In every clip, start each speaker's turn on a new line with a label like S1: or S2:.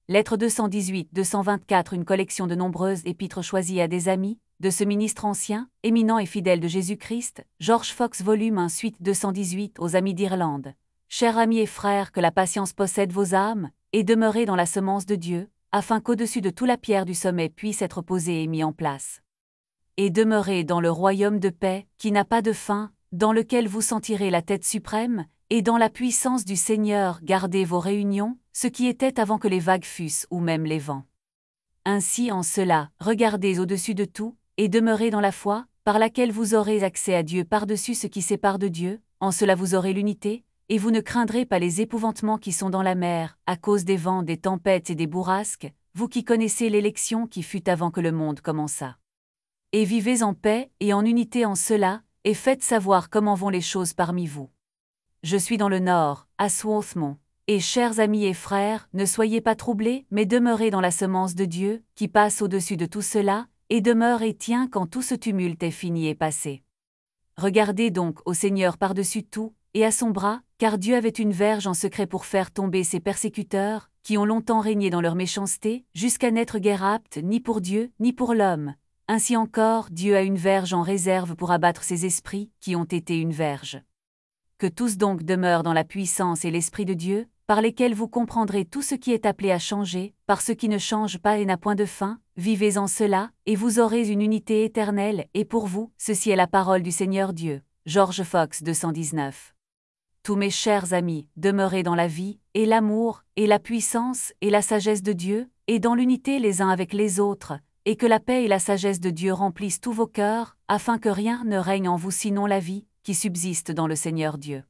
S1: Lettre 218-224, une collection de nombreuses épîtres choisies à des amis, de ce ministre ancien, éminent et fidèle de Jésus-Christ, George Fox, volume 1, suite 218, aux amis d'Irlande. Chers amis et frères, que la patience possède vos âmes, et demeurez dans la semence de Dieu, afin qu'au-dessus de tout la pierre du sommet puisse être posée et mis en place. Et demeurez dans le royaume de paix, qui n'a pas de fin, dans lequel vous sentirez la tête suprême, et dans la puissance du Seigneur gardez vos réunions, ce qui était avant que les vagues fussent ou même les vents. Ainsi en cela, regardez au-dessus de tout, et demeurez dans la foi, par laquelle vous aurez accès à Dieu par-dessus ce qui sépare de Dieu, en cela vous aurez l'unité, et vous ne craindrez pas les épouvantements qui sont dans la mer, à cause des vents, des tempêtes et des bourrasques, vous qui connaissez l'élection qui fut avant que le monde commençât. Et vivez en paix et en unité en cela, et faites savoir comment vont les choses parmi vous. Je suis dans le nord, à Swarthmont, et chers amis et frères, ne soyez pas troublés, mais demeurez dans la semence de Dieu, qui passe au-dessus de tout cela, et demeure et tient quand tout ce tumulte est fini et passé. Regardez donc au Seigneur par-dessus tout, et à son bras, car Dieu avait une verge en secret pour faire tomber ses persécuteurs, qui ont longtemps régné dans leur méchanceté, jusqu'à n'être guère aptes ni pour Dieu, ni pour l'homme. Ainsi encore, Dieu a une verge en réserve pour abattre ces esprits, qui ont été une verge. Que tous donc demeurent dans la puissance et l'Esprit de Dieu, par lesquels vous comprendrez tout ce qui est appelé à changer, par ce qui ne change pas et n'a point de fin, vivez en cela, et vous aurez une unité éternelle, et pour vous, ceci est la parole du Seigneur Dieu. George Fox 219. Tous mes chers amis, demeurez dans la vie, et l'amour, et la puissance, et la sagesse de Dieu, et dans l'unité les uns avec les autres, et que la paix et la sagesse de Dieu remplissent tous vos cœurs, afin que rien ne règne en vous sinon la vie, qui subsiste dans le Seigneur Dieu.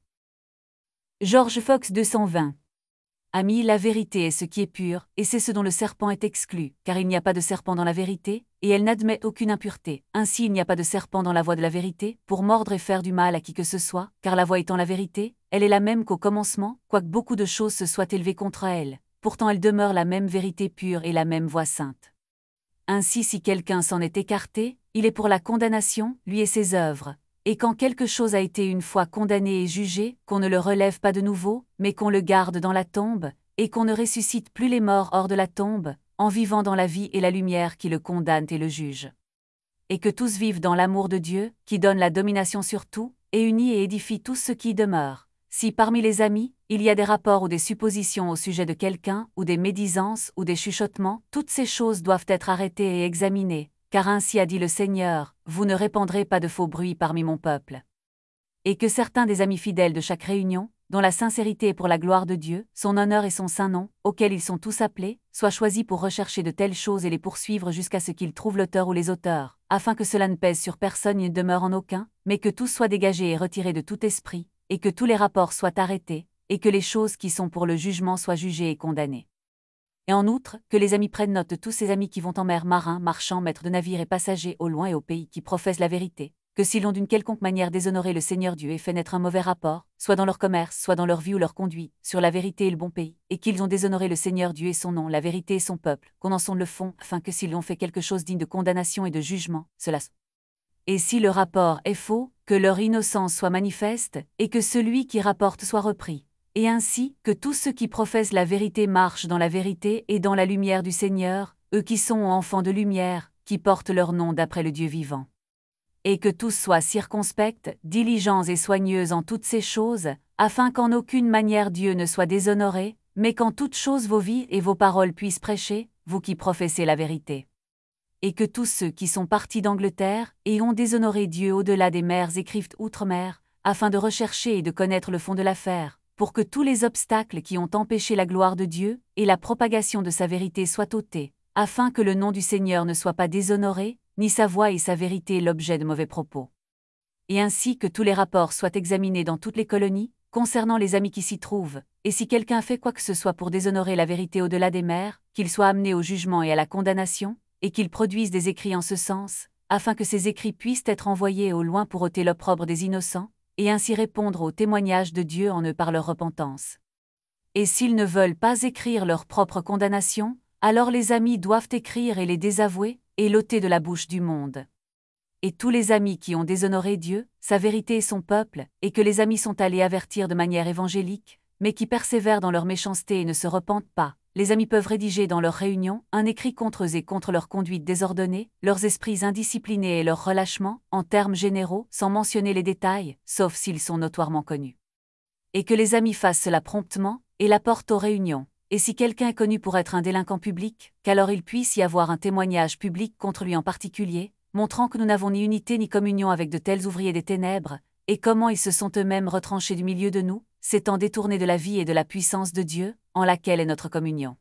S1: George Fox 220. Amis, la vérité est ce qui est pur, et c'est ce dont le serpent est exclu, car il n'y a pas de serpent dans la vérité, et elle n'admet aucune impureté. Ainsi il n'y a pas de serpent dans la voie de la vérité, pour mordre et faire du mal à qui que ce soit, car la voie étant la vérité, elle est la même qu'au commencement, quoique beaucoup de choses se soient élevées contre elle, pourtant elle demeure la même vérité pure et la même voie sainte. Ainsi si quelqu'un s'en est écarté, il est pour la condamnation, lui et ses œuvres. Et quand quelque chose a été une fois condamné et jugé, qu'on ne le relève pas de nouveau, mais qu'on le garde dans la tombe, et qu'on ne ressuscite plus les morts hors de la tombe, en vivant dans la vie et la lumière qui le condamne et le juge. Et que tous vivent dans l'amour de Dieu, qui donne la domination sur tout, et unit et édifie tous ceux qui y demeurent. Si parmi les amis, il y a des rapports ou des suppositions au sujet de quelqu'un, ou des médisances, ou des chuchotements, toutes ces choses doivent être arrêtées et examinées. Car ainsi a dit le Seigneur, vous ne répandrez pas de faux bruits parmi mon peuple. Et que certains des amis fidèles de chaque réunion, dont la sincérité est pour la gloire de Dieu, son honneur et son saint nom, auxquels ils sont tous appelés, soient choisis pour rechercher de telles choses et les poursuivre jusqu'à ce qu'ils trouvent l'auteur ou les auteurs, afin que cela ne pèse sur personne et ne demeure en aucun, mais que tous soient dégagés et retirés de tout esprit, et que tous les rapports soient arrêtés, et que les choses qui sont pour le jugement soient jugées et condamnées. Et en outre, que les amis prennent note de tous ces amis qui vont en mer, marins, marchands, maîtres de navires et passagers au loin et au pays qui professent la vérité, que s'ils ont d'une quelconque manière déshonoré le Seigneur Dieu et fait naître un mauvais rapport, soit dans leur commerce, soit dans leur vie ou leur conduite, sur la vérité et le bon pays, et qu'ils ont déshonoré le Seigneur Dieu et son nom, la vérité et son peuple, qu'on en sonde le fond, afin que s'ils ont fait quelque chose digne de condamnation et de jugement, cela soit. Et si le rapport est faux, que leur innocence soit manifeste, et que celui qui rapporte soit repris. Et ainsi, que tous ceux qui professent la vérité marchent dans la vérité et dans la lumière du Seigneur, eux qui sont enfants de lumière, qui portent leur nom d'après le Dieu vivant. Et que tous soient circonspects, diligents et soigneux en toutes ces choses, afin qu'en aucune manière Dieu ne soit déshonoré, mais qu'en toutes choses vos vies et vos paroles puissent prêcher, vous qui professez la vérité. Et que tous ceux qui sont partis d'Angleterre, et ont déshonoré Dieu au-delà des mers écrivent outre-mer, afin de rechercher et de connaître le fond de l'affaire, pour que tous les obstacles qui ont empêché la gloire de Dieu, et la propagation de sa vérité soient ôtés, afin que le nom du Seigneur ne soit pas déshonoré, ni sa voix et sa vérité l'objet de mauvais propos. Et ainsi que tous les rapports soient examinés dans toutes les colonies, concernant les amis qui s'y trouvent, et si quelqu'un fait quoi que ce soit pour déshonorer la vérité au-delà des mers, qu'il soit amené au jugement et à la condamnation, et qu'il produise des écrits en ce sens, afin que ces écrits puissent être envoyés au loin pour ôter l'opprobre des innocents, et ainsi répondre au témoignage de Dieu en eux par leur repentance. Et s'ils ne veulent pas écrire leur propre condamnation, alors les amis doivent écrire et les désavouer, et l'ôter de la bouche du monde. Et tous les amis qui ont déshonoré Dieu, sa vérité et son peuple, et que les amis sont allés avertir de manière évangélique, mais qui persévèrent dans leur méchanceté et ne se repentent pas, les amis peuvent rédiger dans leurs réunions un écrit contre eux et contre leur conduite désordonnée, leurs esprits indisciplinés et leur relâchement, en termes généraux, sans mentionner les détails, sauf s'ils sont notoirement connus. Et que les amis fassent cela promptement, et l'apportent aux réunions. Et si quelqu'un est connu pour être un délinquant public, qu'alors il puisse y avoir un témoignage public contre lui en particulier, montrant que nous n'avons ni unité ni communion avec de tels ouvriers des ténèbres, et comment ils se sont eux-mêmes retranchés du milieu de nous, s'étant détournés de la vie et de la puissance de Dieu, en laquelle est notre communion.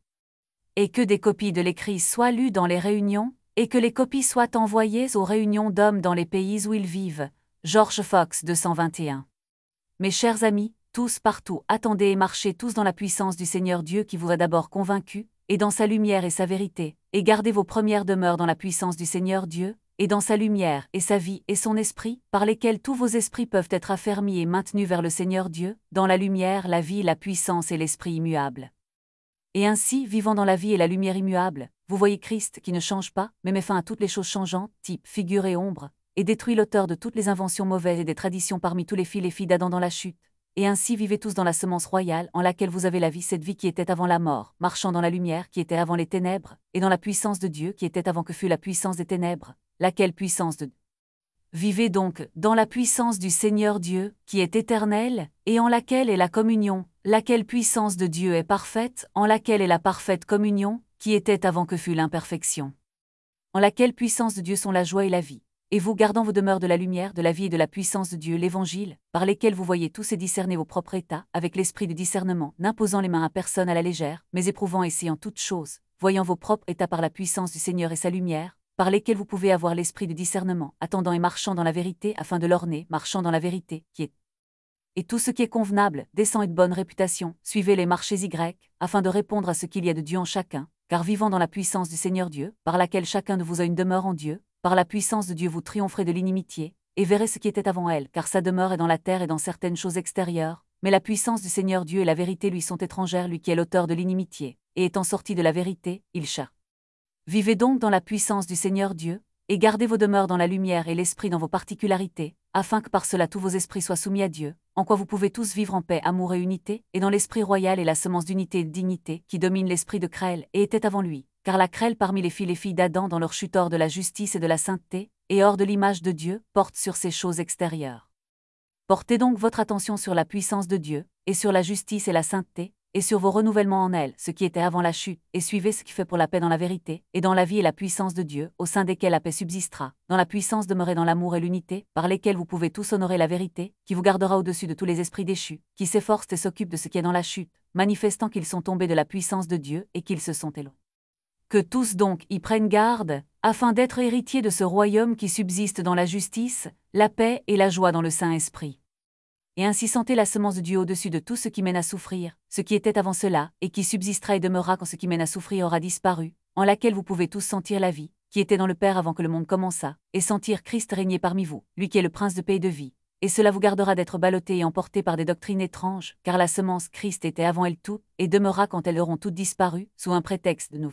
S1: Et que des copies de l'écrit soient lues dans les réunions, et que les copies soient envoyées aux réunions d'hommes dans les pays où ils vivent. George Fox 221. Mes chers amis, tous partout, attendez et marchez tous dans la puissance du Seigneur Dieu qui vous a d'abord convaincus, et dans sa lumière et sa vérité, et gardez vos premières demeures dans la puissance du Seigneur Dieu, et dans sa lumière et sa vie et son esprit, par lesquels tous vos esprits peuvent être affermis et maintenus vers le Seigneur Dieu, dans la lumière, la vie, la puissance et l'esprit immuable. Et ainsi, vivant dans la vie et la lumière immuable, vous voyez Christ qui ne change pas, mais met fin à toutes les choses changeantes, type, figure et ombre, et détruit l'auteur de toutes les inventions mauvaises et des traditions parmi tous les fils et filles d'Adam dans la chute. Et ainsi vivez tous dans la semence royale, en laquelle vous avez la vie, cette vie qui était avant la mort, marchant dans la lumière qui était avant les ténèbres, et dans la puissance de Dieu qui était avant que fût la puissance des ténèbres, laquelle puissance de Dieu. Vivez donc dans la puissance du Seigneur Dieu, qui est éternelle, et en laquelle est la communion, laquelle puissance de Dieu est parfaite, en laquelle est la parfaite communion, qui était avant que fût l'imperfection. En laquelle puissance de Dieu sont la joie et la vie. Et vous gardant vos demeures de la lumière, de la vie et de la puissance de Dieu, l'Évangile, par lesquels vous voyez tous et discernez vos propres états, avec l'esprit de discernement, n'imposant les mains à personne à la légère, mais éprouvant et essayant toutes choses, voyant vos propres états par la puissance du Seigneur et sa lumière, par lesquels vous pouvez avoir l'esprit de discernement, attendant et marchant dans la vérité, afin de l'orner, marchant dans la vérité, qui est. Et tout ce qui est convenable, décent et de bonne réputation, suivez les marchés Y, afin de répondre à ce qu'il y a de Dieu en chacun, car vivant dans la puissance du Seigneur Dieu, par laquelle chacun de vous a une demeure en Dieu, par la puissance de Dieu vous triompherez de l'inimitié, et verrez ce qui était avant elle, car sa demeure est dans la terre et dans certaines choses extérieures, mais la puissance du Seigneur Dieu et la vérité lui sont étrangères, lui qui est l'auteur de l'inimitié, et étant sorti de la vérité, il cherche. Vivez donc dans la puissance du Seigneur Dieu, et gardez vos demeures dans la lumière et l'esprit dans vos particularités, afin que par cela tous vos esprits soient soumis à Dieu, en quoi vous pouvez tous vivre en paix, amour et unité, et dans l'esprit royal et la semence d'unité et de dignité, qui domine l'esprit de crêle, et était avant lui, car la crêle parmi les fils et filles d'Adam dans leur chute hors de la justice et de la sainteté, et hors de l'image de Dieu, porte sur ces choses extérieures. Portez donc votre attention sur la puissance de Dieu, et sur la justice et la sainteté, et sur vos renouvellements en elle, ce qui était avant la chute, et suivez ce qui fait pour la paix dans la vérité, et dans la vie et la puissance de Dieu, au sein desquels la paix subsistera, dans la puissance demeurez dans l'amour et l'unité, par lesquels vous pouvez tous honorer la vérité, qui vous gardera au-dessus de tous les esprits déchus, qui s'efforcent et s'occupent de ce qui est dans la chute, manifestant qu'ils sont tombés de la puissance de Dieu et qu'ils se sont éloignés. Que tous donc y prennent garde, afin d'être héritiers de ce royaume qui subsiste dans la justice, la paix et la joie dans le Saint-Esprit. Et ainsi sentez la semence de Dieu au-dessus de tout ce qui mène à souffrir, ce qui était avant cela, et qui subsistera et demeurera quand ce qui mène à souffrir aura disparu, en laquelle vous pouvez tous sentir la vie, qui était dans le Père avant que le monde commençât, et sentir Christ régner parmi vous, lui qui est le prince de paix et de vie. Et cela vous gardera d'être ballottés et emportés par des doctrines étranges, car la semence Christ était avant elles toutes, et demeurera quand elles auront toutes disparu, sous un prétexte de nouveau.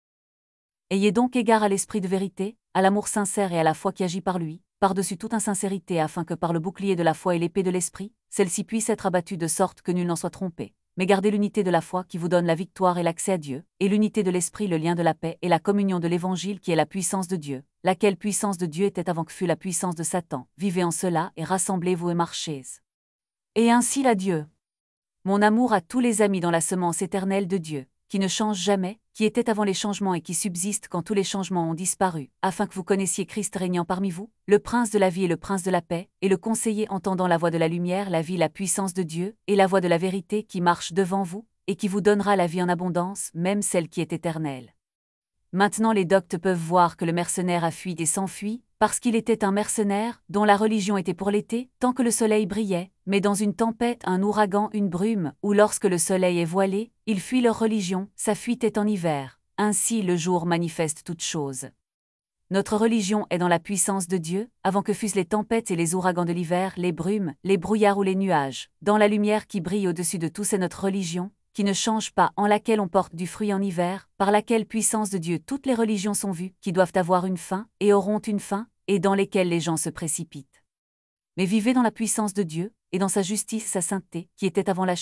S1: Ayez donc égard à l'esprit de vérité, à l'amour sincère et à la foi qui agit par lui, par-dessus toute insincérité afin que par le bouclier de la foi et l'épée de l'esprit, celle-ci puisse être abattue de sorte que nul n'en soit trompé. Mais gardez l'unité de la foi qui vous donne la victoire et l'accès à Dieu, et l'unité de l'esprit le lien de la paix et la communion de l'évangile qui est la puissance de Dieu, laquelle puissance de Dieu était avant que fût la puissance de Satan. Vivez en cela et rassemblez-vous et marchez. Et ainsi l'adieu. Mon amour à tous les amis dans la semence éternelle de Dieu, qui ne change jamais, qui était avant les changements et qui subsiste quand tous les changements ont disparu, afin que vous connaissiez Christ régnant parmi vous, le prince de la vie et le prince de la paix, et le conseiller entendant la voix de la lumière, la vie, la puissance de Dieu, et la voix de la vérité qui marche devant vous, et qui vous donnera la vie en abondance, même celle qui est éternelle. Maintenant les doctes peuvent voir que le mercenaire a fui et s'enfuit, parce qu'il était un mercenaire, dont la religion était pour l'été, tant que le soleil brillait, mais dans une tempête, un ouragan, une brume, ou lorsque le soleil est voilé, ils fuient leur religion, sa fuite est en hiver. Ainsi le jour manifeste toutes choses. Notre religion est dans la puissance de Dieu, avant que fussent les tempêtes et les ouragans de l'hiver, les brumes, les brouillards ou les nuages. Dans la lumière qui brille au-dessus de tous est notre religion, qui ne change pas, en laquelle on porte du fruit en hiver, par laquelle puissance de Dieu toutes les religions sont vues, qui doivent avoir une fin, et auront une fin, et dans lesquelles les gens se précipitent. Mais vivez dans la puissance de Dieu, et dans sa justice, sa sainteté, qui était avant la chute,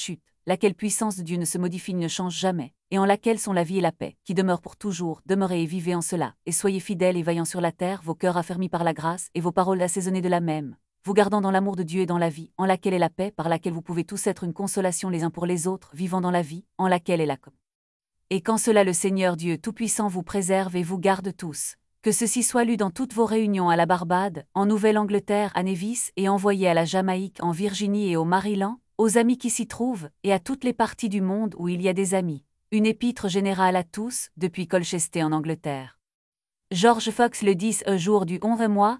S1: laquelle puissance de Dieu ne se modifie ni ne change jamais, et en laquelle sont la vie et la paix, qui demeurent pour toujours, demeurez et vivez en cela, et soyez fidèles et vaillants sur la terre, vos cœurs affermis par la grâce, et vos paroles assaisonnées de la même, vous gardant dans l'amour de Dieu et dans la vie, en laquelle est la paix, par laquelle vous pouvez tous être une consolation les uns pour les autres, vivant dans la vie, en laquelle est la paix. Et qu'en cela le Seigneur Dieu Tout-Puissant vous préserve et vous garde tous. Que ceci soit lu dans toutes vos réunions à la Barbade, en Nouvelle-Angleterre, à Nevis et envoyé à la Jamaïque, en Virginie et au Maryland, aux amis qui s'y trouvent, et à toutes les parties du monde où il y a des amis. Une épître générale à tous, depuis Colchester en Angleterre. George Fox le 10 jour du 11 mois,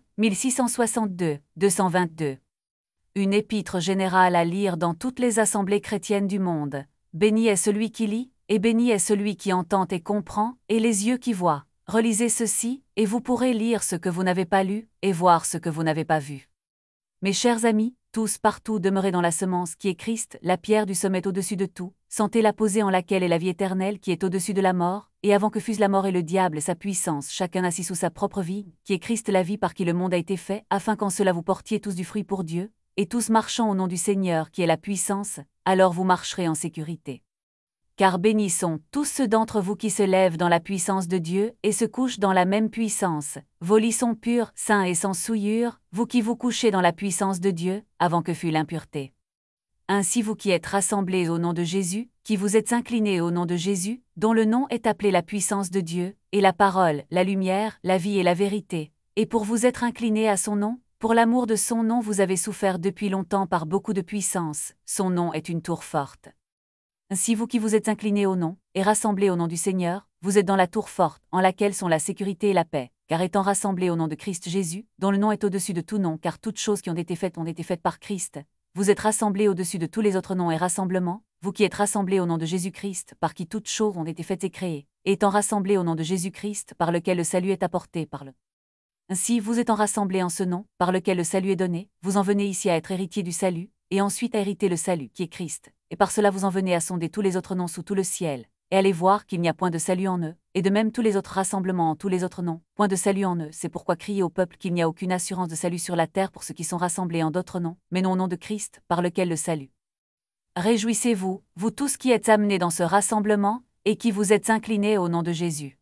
S1: 1662, 222. Une épître générale à lire dans toutes les assemblées chrétiennes du monde. Béni est celui qui lit, et béni est celui qui entend et comprend, et les yeux qui voient. Relisez ceci, et vous pourrez lire ce que vous n'avez pas lu, et voir ce que vous n'avez pas vu. Mes chers amis, tous partout demeurez dans la semence qui est Christ, la pierre du sommet au-dessus de tout, sentez-la posée en laquelle est la vie éternelle qui est au-dessus de la mort, et avant que fût la mort et le diable sa puissance, chacun assis sous sa propre vie, qui est Christ la vie par qui le monde a été fait, afin qu'en cela vous portiez tous du fruit pour Dieu, et tous marchant au nom du Seigneur qui est la puissance, alors vous marcherez en sécurité. Car bénis sont tous ceux d'entre vous qui se lèvent dans la puissance de Dieu et se couchent dans la même puissance. Vos lits sont purs, saints et sans souillure, vous qui vous couchez dans la puissance de Dieu, avant que fût l'impureté. Ainsi vous qui êtes rassemblés au nom de Jésus, qui vous êtes inclinés au nom de Jésus, dont le nom est appelé la puissance de Dieu, et la parole, la lumière, la vie et la vérité, et pour vous être inclinés à son nom, pour l'amour de son nom vous avez souffert depuis longtemps par beaucoup de puissance, son nom est une tour forte. Ainsi vous qui vous êtes inclinés au nom, et rassemblés au nom du Seigneur, vous êtes dans la tour forte, en laquelle sont la sécurité et la paix, car étant rassemblés au nom de Christ Jésus, dont le nom est au-dessus de tout nom, car toutes choses qui ont été faites par Christ, vous êtes rassemblés au-dessus de tous les autres noms et rassemblements, vous qui êtes rassemblés au nom de Jésus-Christ, par qui toutes choses ont été faites et créées, et étant rassemblés au nom de Jésus-Christ, par lequel le salut est apporté par le. Ainsi vous étant rassemblés en ce nom, par lequel le salut est donné, vous en venez ici à être héritiers du salut, et ensuite à hériter le salut, qui est Christ, et par cela vous en venez à sonder tous les autres noms sous tout le ciel, et allez voir qu'il n'y a point de salut en eux, et de même tous les autres rassemblements en tous les autres noms, point de salut en eux, c'est pourquoi criez au peuple qu'il n'y a aucune assurance de salut sur la terre pour ceux qui sont rassemblés en d'autres noms, mais non au nom de Christ, par lequel le salut. Réjouissez-vous, vous tous qui êtes amenés dans ce rassemblement, et qui vous êtes inclinés au nom de Jésus.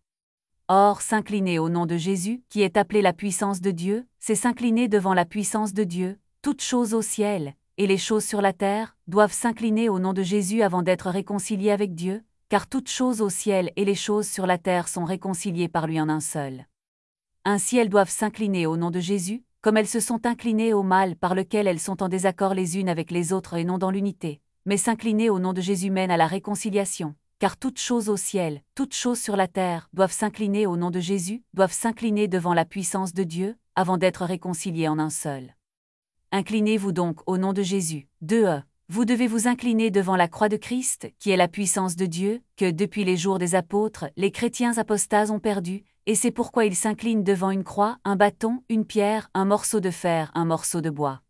S1: Or, s'incliner au nom de Jésus, qui est appelé la puissance de Dieu, c'est s'incliner devant la puissance de Dieu, toutes choses au ciel, et les choses sur la terre, doivent s'incliner au nom de Jésus avant d'être réconciliées avec Dieu, car toutes choses au ciel et les choses sur la terre sont réconciliées par lui en un seul. Ainsi elles doivent s'incliner au nom de Jésus, comme elles se sont inclinées au mal par lequel elles sont en désaccord les unes avec les autres et non dans l'unité, mais s'incliner au nom de Jésus mène à la réconciliation, car toutes choses au ciel, toutes choses sur la terre, doivent s'incliner au nom de Jésus, doivent s'incliner devant la puissance de Dieu, avant d'être réconciliées en un seul. Inclinez-vous donc au nom de Jésus. 2. Vous devez vous incliner devant la croix de Christ, qui est la puissance de Dieu, que depuis les jours des apôtres, les chrétiens apostats ont perdu, et c'est pourquoi ils s'inclinent devant une croix, un bâton, une pierre, un morceau de fer, un morceau de bois.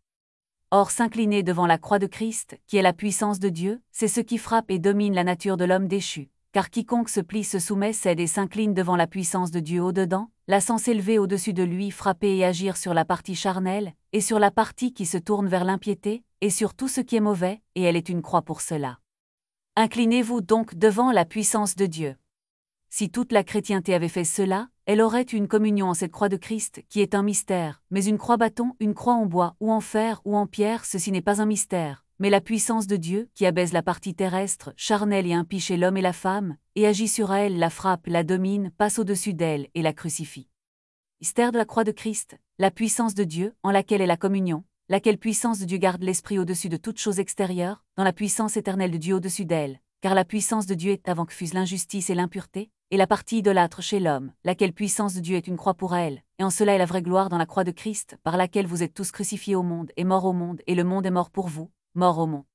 S1: Or s'incliner devant la croix de Christ, qui est la puissance de Dieu, c'est ce qui frappe et domine la nature de l'homme déchu. Car quiconque se plie se soumet cède et s'incline devant la puissance de Dieu au-dedans, la sent s'élever au-dessus de lui, frapper et agir sur la partie charnelle, et sur la partie qui se tourne vers l'impiété, et sur tout ce qui est mauvais, et elle est une croix pour cela. Inclinez-vous donc devant la puissance de Dieu. Si toute la chrétienté avait fait cela, elle aurait une communion en cette croix de Christ, qui est un mystère, mais une croix bâton, une croix en bois, ou en fer, ou en pierre, ceci n'est pas un mystère, mais la puissance de Dieu, qui abaisse la partie terrestre, charnelle et impie chez l'homme et la femme, et agit sur elle, la frappe, la domine, passe au-dessus d'elle, et la crucifie. Mystère de la croix de Christ, la puissance de Dieu, en laquelle est la communion, laquelle puissance de Dieu garde l'esprit au-dessus de toute chose extérieure, dans la puissance éternelle de Dieu au-dessus d'elle, car la puissance de Dieu est avant que fût l'injustice et l'impureté, et la partie idolâtre chez l'homme, laquelle puissance de Dieu est une croix pour elle, et en cela est la vraie gloire dans la croix de Christ, par laquelle vous êtes tous crucifiés au monde, et morts au monde, et le monde est mort pour vous, mort au monde.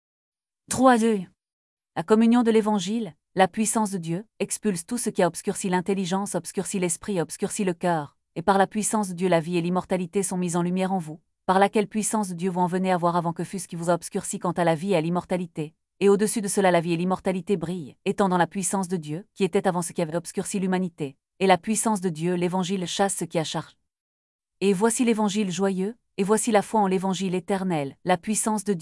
S1: 3. La communion de l'Évangile, la puissance de Dieu, expulse tout ce qui a obscurci l'intelligence, obscurci l'esprit, obscurci le cœur, et par la puissance de Dieu la vie et l'immortalité sont mises en lumière en vous, par laquelle puissance de Dieu vous en venez à voir avant que fût ce qui vous a obscurci quant à la vie et à l'immortalité, et au-dessus de cela la vie et l'immortalité brillent, étant dans la puissance de Dieu, qui était avant ce qui avait obscurci l'humanité, et la puissance de Dieu, l'Évangile chasse ce qui a charge. Et voici l'Évangile joyeux, et voici la foi en l'Évangile éternel, la puissance de Dieu,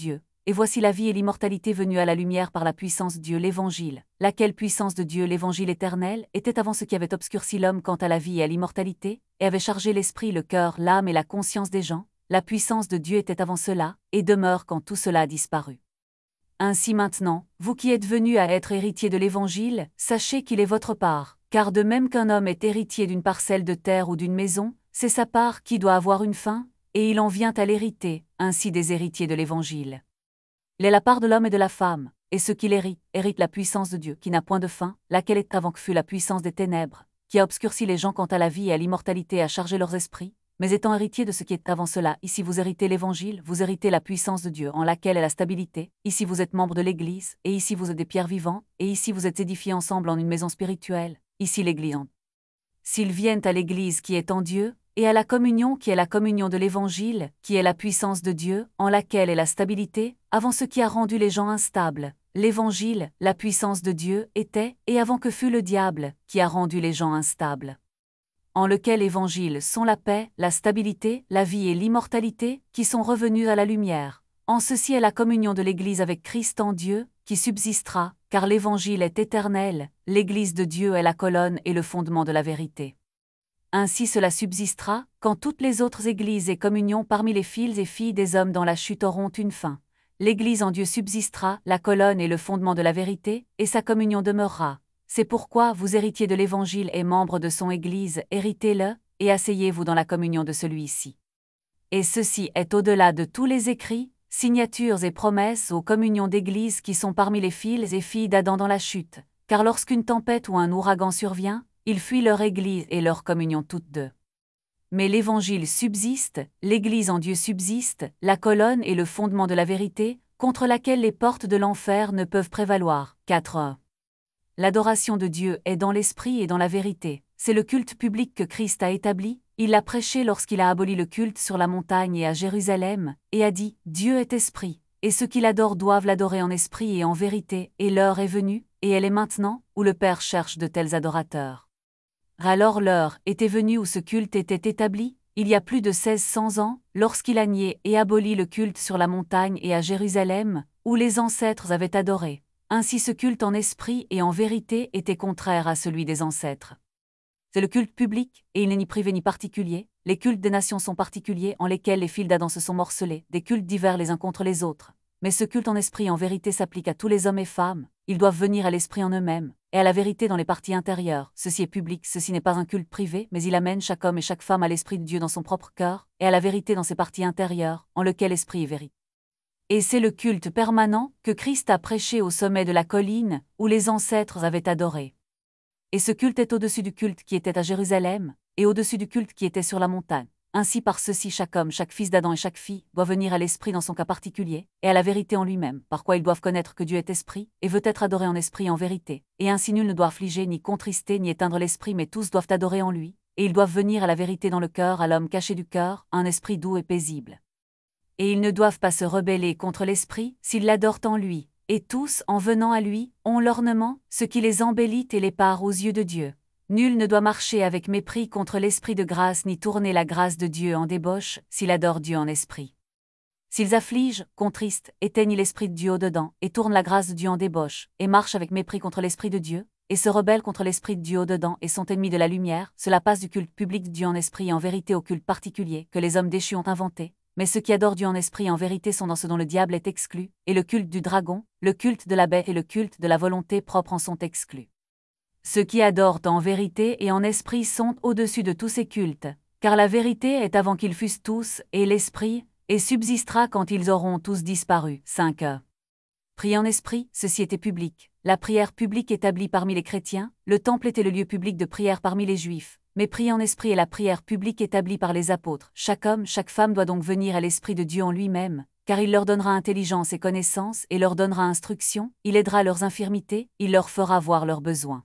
S1: et voici la vie et l'immortalité venues à la lumière par la puissance de Dieu l'Évangile, laquelle puissance de Dieu l'Évangile éternel était avant ce qui avait obscurci l'homme quant à la vie et à l'immortalité, et avait chargé l'esprit, le cœur, l'âme et la conscience des gens, la puissance de Dieu était avant cela, et demeure quand tout cela a disparu. Ainsi maintenant, vous qui êtes venus à être héritiers de l'Évangile, sachez qu'il est votre part, car de même qu'un homme est héritier d'une parcelle de terre ou d'une maison, c'est sa part qui doit avoir une fin, et il en vient à l'hériter, ainsi des héritiers de l'Évangile. Il est la part de l'homme et de la femme, et ceux qui héritent la puissance de Dieu, qui n'a point de fin, laquelle est avant que fût la puissance des ténèbres, qui a obscurci les gens quant à la vie et à l'immortalité et a chargé leurs esprits, mais étant héritiers de ce qui est avant cela, ici vous héritez l'Évangile, vous héritez la puissance de Dieu en laquelle est la stabilité, ici vous êtes membres de l'Église, et ici vous êtes des pierres vivantes, et ici vous êtes édifiés ensemble en une maison spirituelle, ici l'Église. S'ils viennent à l'Église qui est en Dieu, et à la communion qui est la communion de l'Évangile, qui est la puissance de Dieu, en laquelle est la stabilité, avant ce qui a rendu les gens instables, l'Évangile, la puissance de Dieu, était, et avant que fût le diable, qui a rendu les gens instables. En lequel Évangile sont la paix, la stabilité, la vie et l'immortalité, qui sont revenus à la lumière. En ceci est la communion de l'Église avec Christ en Dieu, qui subsistera, car l'Évangile est éternel, l'Église de Dieu est la colonne et le fondement de la vérité. Ainsi cela subsistera, quand toutes les autres églises et communions parmi les fils et filles des hommes dans la chute auront une fin. L'Église en Dieu subsistera, la colonne et le fondement de la vérité, et sa communion demeurera. C'est pourquoi vous héritiez de l'Évangile et membres de son Église, héritez-le, et asseyez-vous dans la communion de celui-ci. Et ceci est au-delà de tous les écrits, signatures et promesses aux communions d'Église qui sont parmi les fils et filles d'Adam dans la chute, car lorsqu'une tempête ou un ouragan survient, ils fuient leur Église et leur communion toutes deux. Mais l'Évangile subsiste, l'Église en Dieu subsiste, la colonne et le fondement de la vérité, contre laquelle les portes de l'enfer ne peuvent prévaloir. 4. L'adoration de Dieu est dans l'esprit et dans la vérité. C'est le culte public que Christ a établi, il l'a prêché lorsqu'il a aboli le culte sur la montagne et à Jérusalem, et a dit « Dieu est esprit ». Et ceux qui l'adorent doivent l'adorer en esprit et en vérité, et l'heure est venue, et elle est maintenant, où le Père cherche de tels adorateurs. Alors l'heure était venue où ce culte était établi, il y a plus de 1600 ans, lorsqu'il a nié et aboli le culte sur la montagne et à Jérusalem, où les ancêtres avaient adoré. Ainsi ce culte en esprit et en vérité était contraire à celui des ancêtres. C'est le culte public, et il n'est ni privé ni particulier, les cultes des nations sont particuliers en lesquels les fils d'Adam se sont morcelés, des cultes divers les uns contre les autres. Mais ce culte en esprit et en vérité s'applique à tous les hommes et femmes, ils doivent venir à l'esprit en eux-mêmes, et à la vérité dans les parties intérieures. Ceci est public, ceci n'est pas un culte privé, mais il amène chaque homme et chaque femme à l'esprit de Dieu dans son propre cœur, et à la vérité dans ses parties intérieures, en lequel esprit est vérité. Et c'est le culte permanent que Christ a prêché au sommet de la colline, où les ancêtres avaient adoré. Et ce culte est au-dessus du culte qui était à Jérusalem, et au-dessus du culte qui était sur la montagne. Ainsi par ceci chaque homme, chaque fils d'Adam et chaque fille doit venir à l'esprit dans son cas particulier, et à la vérité en lui-même, par quoi ils doivent connaître que Dieu est esprit, et veut être adoré en esprit et en vérité. Et ainsi nul ne doit affliger, ni contrister, ni éteindre l'esprit, mais tous doivent adorer en lui, et ils doivent venir à la vérité dans le cœur, à l'homme caché du cœur, à un esprit doux et paisible. Et ils ne doivent pas se rebeller contre l'esprit, s'ils l'adorent en lui, et tous, en venant à lui, ont l'ornement, ce qui les embellit et les pare aux yeux de Dieu. Nul ne doit marcher avec mépris contre l'esprit de grâce ni tourner la grâce de Dieu en débauche, s'il adore Dieu en esprit. S'ils affligent, contristent, éteignent l'esprit de Dieu au-dedans, et tournent la grâce de Dieu en débauche, et marchent avec mépris contre l'esprit de Dieu, et se rebellent contre l'esprit de Dieu au-dedans et sont ennemis de la lumière, cela passe du culte public de Dieu en esprit et en vérité au culte particulier que les hommes déchus ont inventé. Mais ceux qui adorent Dieu en esprit et en vérité sont dans ce dont le diable est exclu, et le culte du dragon, le culte de la bête et le culte de la volonté propre en sont exclus. Ceux qui adorent en vérité et en esprit sont au-dessus de tous ces cultes, car la vérité est avant qu'ils fussent tous, et l'esprit, et subsistera quand ils auront tous disparu. 5. Prier en esprit, ceci était public. La prière publique établie parmi les chrétiens, le temple était le lieu public de prière parmi les juifs. Mais prier en esprit est la prière publique établie par les apôtres. Chaque homme, chaque femme doit donc venir à l'Esprit de Dieu en lui-même, car il leur donnera intelligence et connaissance et leur donnera instruction, il aidera leurs infirmités, il leur fera voir leurs besoins.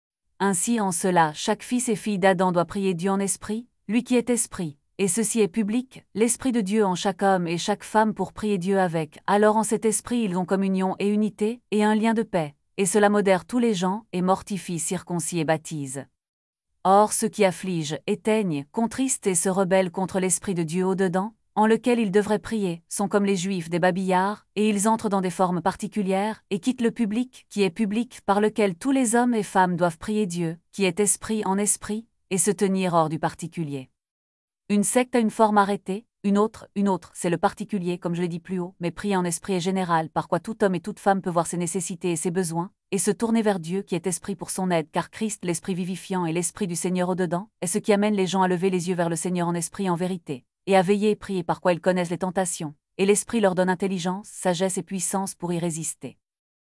S1: Ainsi en cela, chaque fils et fille d'Adam doit prier Dieu en esprit, lui qui est esprit, et ceci est public, l'Esprit de Dieu en chaque homme et chaque femme pour prier Dieu avec. Alors en cet esprit ils ont communion et unité, et un lien de paix, et cela modère tous les gens, et mortifie, circoncis et baptise. Or ceux qui affligent, éteignent, contristent et se rebellent contre l'Esprit de Dieu au-dedans, en lequel ils devraient prier, sont comme les Juifs des babillards, et ils entrent dans des formes particulières, et quittent le public, qui est public, par lequel tous les hommes et femmes doivent prier Dieu, qui est esprit en esprit, et se tenir hors du particulier. Une secte a une forme arrêtée, une autre, c'est le particulier, comme je l'ai dit plus haut, mais prier en esprit est général, par quoi tout homme et toute femme peut voir ses nécessités et ses besoins, et se tourner vers Dieu qui est esprit pour son aide, car Christ, l'esprit vivifiant et l'esprit du Seigneur au-dedans, est ce qui amène les gens à lever les yeux vers le Seigneur en esprit et en vérité, et à veiller et prier par quoi ils connaissent les tentations, et l'esprit leur donne intelligence, sagesse et puissance pour y résister.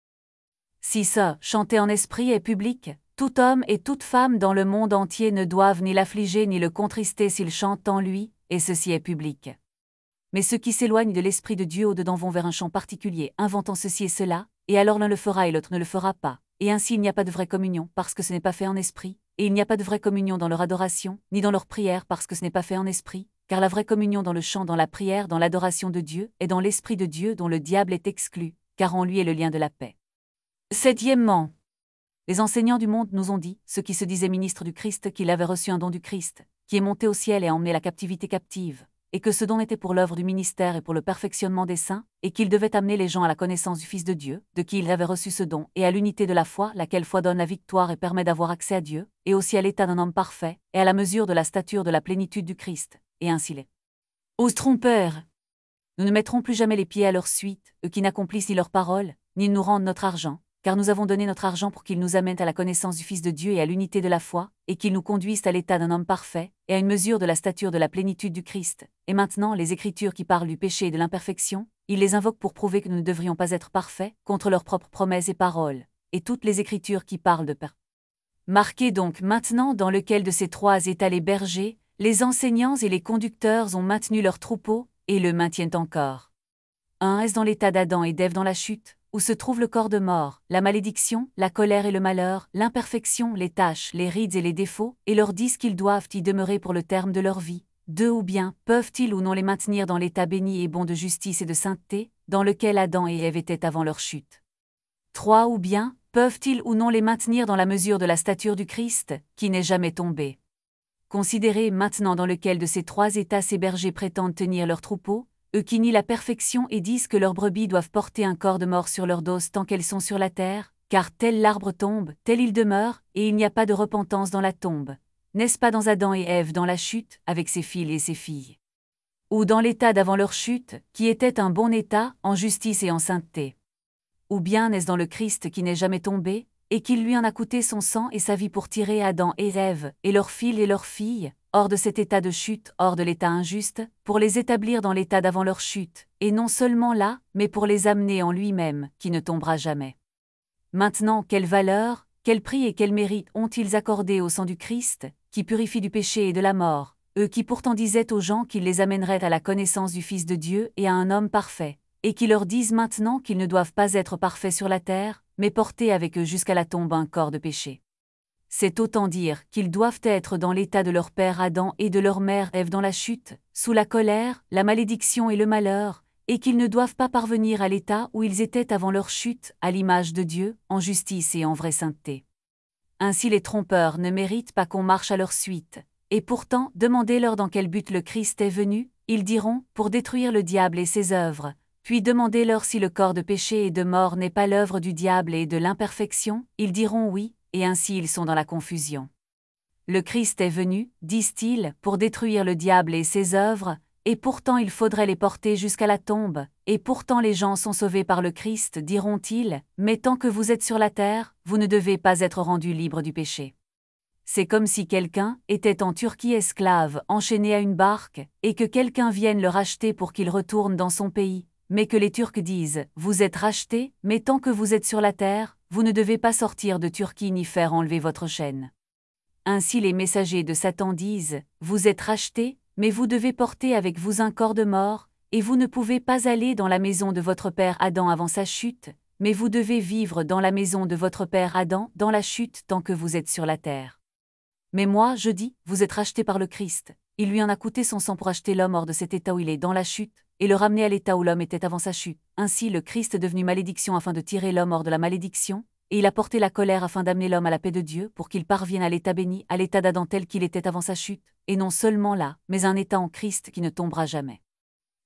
S1: Si ça, chanter en esprit est public, tout homme et toute femme dans le monde entier ne doivent ni l'affliger ni le contrister s'ils chantent en lui, et ceci est public. Mais ceux qui s'éloignent de l'Esprit de Dieu au-dedans vont vers un chant particulier, inventant ceci et cela, et alors l'un le fera et l'autre ne le fera pas, et ainsi il n'y a pas de vraie communion, parce que ce n'est pas fait en esprit, et il n'y a pas de vraie communion dans leur adoration, ni dans leur prière parce que ce n'est pas fait en esprit, car la vraie communion dans le chant, dans la prière, dans l'adoration de Dieu, est dans l'Esprit de Dieu dont le diable est exclu, car en lui est le lien de la paix. Septièmement, les enseignants du monde nous ont dit, ceux qui se disaient ministres du Christ, qu'il avait reçu un don du Christ, qui est monté au ciel et a emmené la captivité captive, et que ce don était pour l'œuvre du ministère et pour le perfectionnement des saints, et qu'il devait amener les gens à la connaissance du Fils de Dieu, de qui ils avaient reçu ce don, et à l'unité de la foi, laquelle foi donne la victoire et permet d'avoir accès à Dieu, et aussi à l'état d'un homme parfait, et à la mesure de la stature de la plénitude du Christ, et ainsi les trompeurs. Nous ne mettrons plus jamais les pieds à leur suite, eux qui n'accomplissent ni leurs paroles, ni nous rendent notre argent, car nous avons donné notre argent pour qu'ils nous amènent à la connaissance du Fils de Dieu et à l'unité de la foi, et qu'ils nous conduisent à l'état d'un homme parfait, et à une mesure de la stature de la plénitude du Christ. Et maintenant, les Écritures qui parlent du péché et de l'imperfection, ils les invoquent pour prouver que nous ne devrions pas être parfaits, contre leurs propres promesses et paroles, et toutes les Écritures qui parlent de paix. Marquez donc maintenant dans lequel de ces trois états les bergers, les enseignants et les conducteurs ont maintenu leur troupeau, et le maintiennent encore. 1. Est-ce dans l'état d'Adam et d'Ève dans la chute, où se trouve le corps de mort, la malédiction, la colère et le malheur, l'imperfection, les tâches, les rides et les défauts, et leur disent qu'ils doivent y demeurer pour le terme de leur vie. 2. Ou bien, peuvent-ils ou non les maintenir dans l'état béni et bon de justice et de sainteté, dans lequel Adam et Ève étaient avant leur chute. 3. Ou bien, peuvent-ils ou non les maintenir dans la mesure de la stature du Christ, qui n'est jamais tombé. Considérez maintenant dans lequel de ces trois états ces bergers prétendent tenir leur troupeau, eux qui nient la perfection et disent que leurs brebis doivent porter un corps de mort sur leur dos tant qu'elles sont sur la terre, car tel l'arbre tombe, tel il demeure, et il n'y a pas de repentance dans la tombe. N'est-ce pas dans Adam et Ève dans la chute, avec ses fils et ses filles? Ou dans l'état d'avant leur chute, qui était un bon état, en justice et en sainteté? Ou bien n'est-ce dans le Christ qui n'est jamais tombé, et qu'il lui en a coûté son sang et sa vie pour tirer Adam et Ève, et leurs fils et leurs filles, hors de cet état de chute, hors de l'état injuste, pour les établir dans l'état d'avant leur chute, et non seulement là, mais pour les amener en lui-même, qui ne tombera jamais. Maintenant, quelle valeur, quel prix et quel mérite ont-ils accordé au sang du Christ, qui purifie du péché et de la mort, eux qui pourtant disaient aux gens qu'ils les amèneraient à la connaissance du Fils de Dieu et à un homme parfait, et qui leur disent maintenant qu'ils ne doivent pas être parfaits sur la terre, mais porter avec eux jusqu'à la tombe un corps de péché. C'est autant dire qu'ils doivent être dans l'état de leur père Adam et de leur mère Ève dans la chute, sous la colère, la malédiction et le malheur, et qu'ils ne doivent pas parvenir à l'état où ils étaient avant leur chute, à l'image de Dieu, en justice et en vraie sainteté. Ainsi les trompeurs ne méritent pas qu'on marche à leur suite, et pourtant, demandez-leur dans quel but le Christ est venu, ils diront, pour détruire le diable et ses œuvres. Puis demandez-leur si le corps de péché et de mort n'est pas l'œuvre du diable et de l'imperfection, ils diront oui, et ainsi ils sont dans la confusion. Le Christ est venu, disent-ils, pour détruire le diable et ses œuvres, et pourtant il faudrait les porter jusqu'à la tombe, et pourtant les gens sont sauvés par le Christ, diront-ils, mais tant que vous êtes sur la terre, vous ne devez pas être rendus libres du péché. C'est comme si quelqu'un était en Turquie esclave, enchaîné à une barque, et que quelqu'un vienne le racheter pour qu'il retourne dans son pays. Mais que les Turcs disent, vous êtes rachetés, mais tant que vous êtes sur la terre, vous ne devez pas sortir de Turquie ni faire enlever votre chaîne. Ainsi les messagers de Satan disent, vous êtes rachetés, mais vous devez porter avec vous un corps de mort, et vous ne pouvez pas aller dans la maison de votre père Adam avant sa chute, mais vous devez vivre dans la maison de votre père Adam dans la chute tant que vous êtes sur la terre. Mais moi, je dis, vous êtes rachetés par le Christ, il lui en a coûté son sang pour acheter l'homme hors de cet état où il est dans la chute, et le ramener à l'état où l'homme était avant sa chute. Ainsi le Christ est devenu malédiction afin de tirer l'homme hors de la malédiction, et il a porté la colère afin d'amener l'homme à la paix de Dieu pour qu'il parvienne à l'état béni, à l'état d'Adam tel qu'il était avant sa chute, et non seulement là, mais un état en Christ qui ne tombera jamais.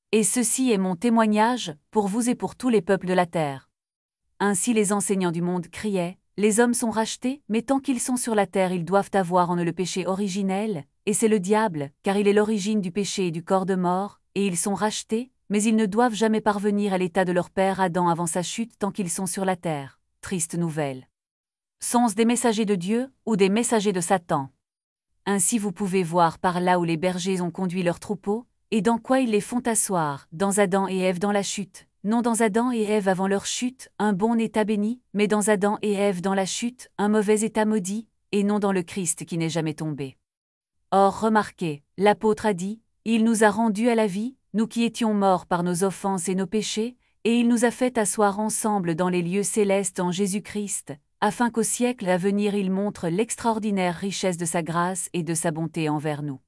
S1: Et ceci est mon témoignage, pour vous et pour tous les peuples de la terre. Ainsi les enseignants du monde criaient, les hommes sont rachetés, mais tant qu'ils sont sur la terre ils doivent avoir en eux le péché originel, et c'est le diable, car il est l'origine du péché et du corps de mort, et ils sont rachetés, mais ils ne doivent jamais parvenir à l'état de leur père Adam avant sa chute tant qu'ils sont sur la terre. Triste nouvelle. Sont-ce des messagers de Dieu, ou des messagers de Satan? Ainsi vous pouvez voir par là où les bergers ont conduit leurs troupeaux, et dans quoi ils les font asseoir, dans Adam et Ève dans la chute, non dans Adam et Ève avant leur chute, un bon état béni, mais dans Adam et Ève dans la chute, un mauvais état maudit, et non dans le Christ qui n'est jamais tombé. Or remarquez, l'apôtre a dit, il nous a rendus à la vie, nous qui étions morts par nos offenses et nos péchés, et il nous a fait asseoir ensemble dans les lieux célestes en Jésus-Christ, afin qu'au siècle à venir il montre l'extraordinaire richesse de sa grâce et de sa bonté envers nous.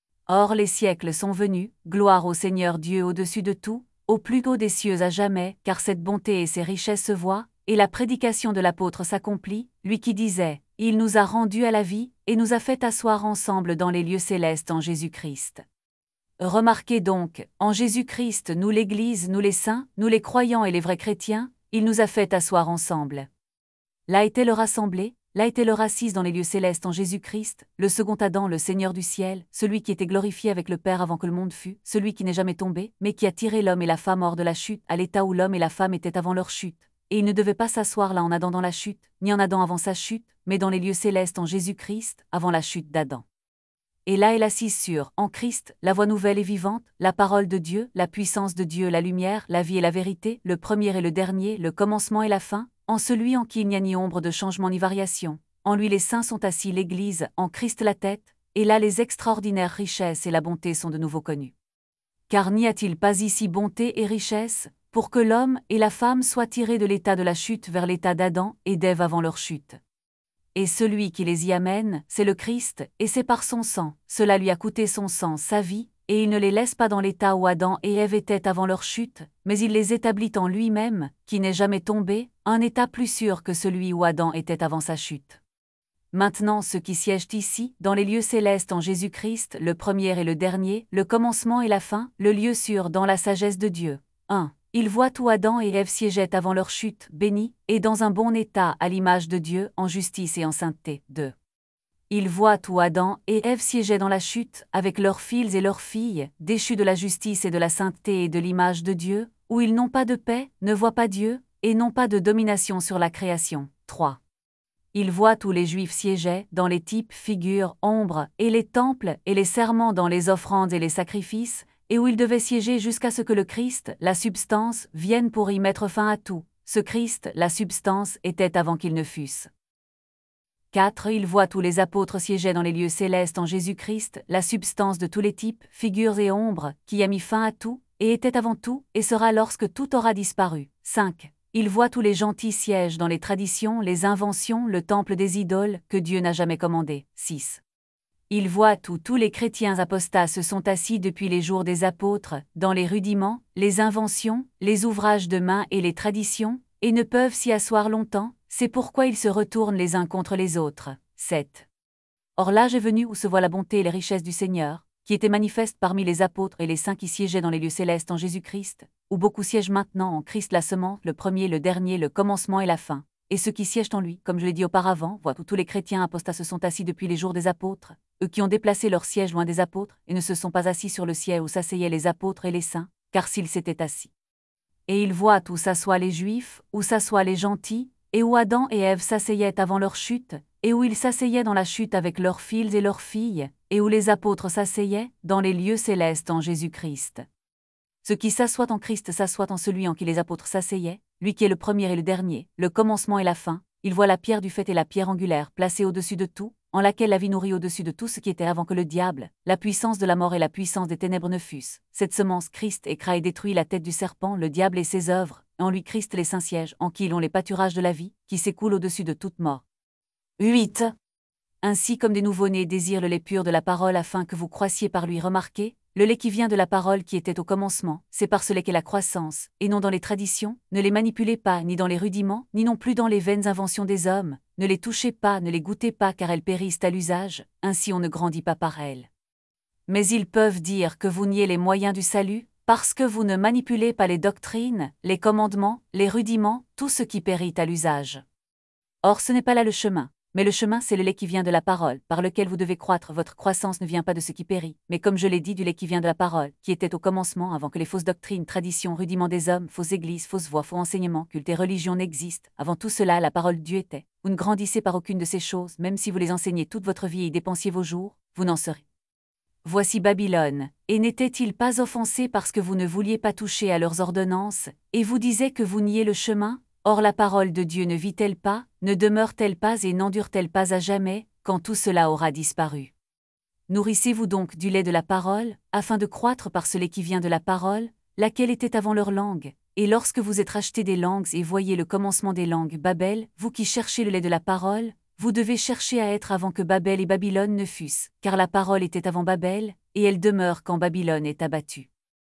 S1: Or les siècles sont venus, gloire au Seigneur Dieu au-dessus de tout, au plus haut des cieux à jamais, car cette bonté et ses richesses se voient, et la prédication de l'apôtre s'accomplit, lui qui disait, il nous a rendus à la vie, et nous a fait asseoir ensemble dans les lieux célestes en Jésus-Christ. Remarquez donc, en Jésus-Christ nous l'Église, nous les saints, nous les croyants et les vrais chrétiens, il nous a fait asseoir ensemble. Là était leur assemblée, là était leur assise dans les lieux célestes en Jésus-Christ, le second Adam, le Seigneur du ciel, celui qui était glorifié avec le Père avant que le monde fût, celui qui n'est jamais tombé, mais qui a tiré l'homme et la femme hors de la chute, à l'état où l'homme et la femme étaient avant leur chute. Et il ne devait pas s'asseoir là en Adam dans la chute, ni en Adam avant sa chute, mais dans les lieux célestes en Jésus-Christ, avant la chute d'Adam. Et là est l'assise sur, en Christ, la voix nouvelle et vivante, la parole de Dieu, la puissance de Dieu, la lumière, la vie et la vérité, le premier et le dernier, le commencement et la fin, en celui en qui il n'y a ni ombre de changement ni variation. En lui les saints sont assis l'Église, en Christ la tête, et là les extraordinaires richesses et la bonté sont de nouveau connues. Car n'y a-t-il pas ici bonté et richesse, pour que l'homme et la femme soient tirés de l'état de la chute vers l'état d'Adam et d'Ève avant leur chute? Et celui qui les y amène, c'est le Christ, et c'est par son sang, cela lui a coûté son sang, sa vie, et il ne les laisse pas dans l'état où Adam et Ève étaient avant leur chute, mais il les établit en lui-même, qui n'est jamais tombé, un état plus sûr que celui où Adam était avant sa chute. Maintenant ceux qui siègent ici, dans les lieux célestes en Jésus-Christ, le premier et le dernier, le commencement et la fin, le lieu sûr dans la sagesse de Dieu. 1. Ils voient où Adam et Ève siégeaient avant leur chute, bénis, et dans un bon état à l'image de Dieu, en justice et en sainteté. 2. Ils voient où Adam et Ève siégeaient dans la chute, avec leurs fils et leurs filles, déchus de la justice et de la sainteté et de l'image de Dieu, où ils n'ont pas de paix, ne voient pas Dieu, et n'ont pas de domination sur la création. 3. Ils voient où les Juifs siégeaient, dans les types, figures, ombres, et les temples, et les serments dans les offrandes et les sacrifices, et où ils devaient siéger jusqu'à ce que le Christ, la substance, vienne pour y mettre fin à tout. Ce Christ, la substance, était avant qu'ils ne fussent. 4. Ils voient où les apôtres siégeaient dans les lieux célestes en Jésus-Christ, la substance de tous les types, figures et ombres, qui a mis fin à tout, et était avant tout, et sera lorsque tout aura disparu. 5. Ils voient où les gentils siègent dans les traditions, les inventions, le temple des idoles, que Dieu n'a jamais commandé. 6. Ils voient où tous les chrétiens apostats se sont assis depuis les jours des apôtres, dans les rudiments, les inventions, les ouvrages de main et les traditions, et ne peuvent s'y asseoir longtemps, c'est pourquoi ils se retournent les uns contre les autres. 7. Or l'âge est venu où se voit la bonté et les richesses du Seigneur, qui étaient manifestes parmi les apôtres et les saints qui siégeaient dans les lieux célestes en Jésus-Christ, où beaucoup siègent maintenant en Christ la semence, le premier, le dernier, le commencement et la fin. Et ceux qui siègent en lui, comme je l'ai dit auparavant, voient où tous les chrétiens apostats se sont assis depuis les jours des apôtres, eux qui ont déplacé leur siège loin des apôtres, et ne se sont pas assis sur le siège où s'asseyaient les apôtres et les saints, car s'ils s'étaient assis. Et ils voient où s'assoient les Juifs, où s'assoient les gentils, et où Adam et Ève s'asseyaient avant leur chute, et où ils s'asseyaient dans la chute avec leurs fils et leurs filles, et où les apôtres s'asseyaient, dans les lieux célestes en Jésus-Christ. Ceux qui s'assoient en Christ s'assoient en celui en qui les apôtres s'asseyaient, lui qui est le premier et le dernier, le commencement et la fin. Il voit la pierre du fait et la pierre angulaire placée au-dessus de tout, en laquelle la vie nourrit au-dessus de tout ce qui était avant que le diable, la puissance de la mort et la puissance des ténèbres ne fussent. Cette semence Christ écrase et détruit la tête du serpent, le diable et ses œuvres, et en lui Christ les saints sièges, en qui ils ont les pâturages de la vie, qui s'écoulent au-dessus de toute mort. 8. Ainsi comme des nouveau-nés désirent le lait pur de la parole afin que vous croissiez par lui. Remarquez, le lait qui vient de la parole qui était au commencement, c'est par ce lait qu'est la croissance, et non dans les traditions. Ne les manipulez pas, ni dans les rudiments, ni non plus dans les vaines inventions des hommes. Ne les touchez pas, ne les goûtez pas, car elles périssent à l'usage, ainsi on ne grandit pas par elles. Mais ils peuvent dire que vous niez les moyens du salut, Parce que vous ne manipulez pas les doctrines, les commandements, les rudiments, tout ce qui périt à l'usage. Or ce n'est pas là le chemin, mais le chemin c'est le lait qui vient de la parole, par lequel vous devez croître. Votre croissance ne vient pas de ce qui périt, mais comme je l'ai dit, du lait qui vient de la parole, qui était au commencement avant que les fausses doctrines, traditions, rudiments des hommes, fausses églises, fausses voies, faux enseignements, cultes et religions n'existent. Avant tout cela, la parole de Dieu était. Vous ne grandissez par aucune de ces choses, même si vous les enseignez toute votre vie et y dépensiez vos jours, vous n'en serez. Voici Babylone, et n'était-il pas offensé parce que vous ne vouliez pas toucher à leurs ordonnances, et vous disiez que vous niez le chemin? Or la parole de Dieu ne vit-elle pas, ne demeure-t-elle pas et n'endure-t-elle pas à jamais, quand tout cela aura disparu? Nourrissez-vous donc du lait de la parole, afin de croître par ce lait qui vient de la parole, laquelle était avant leur langue. Et lorsque vous êtes rachetés des langues et voyez le commencement des langues Babel, vous qui cherchez le lait de la parole, vous devez chercher à être avant que Babel et Babylone ne fussent, car la parole était avant Babel, et elle demeure quand Babylone est abattue.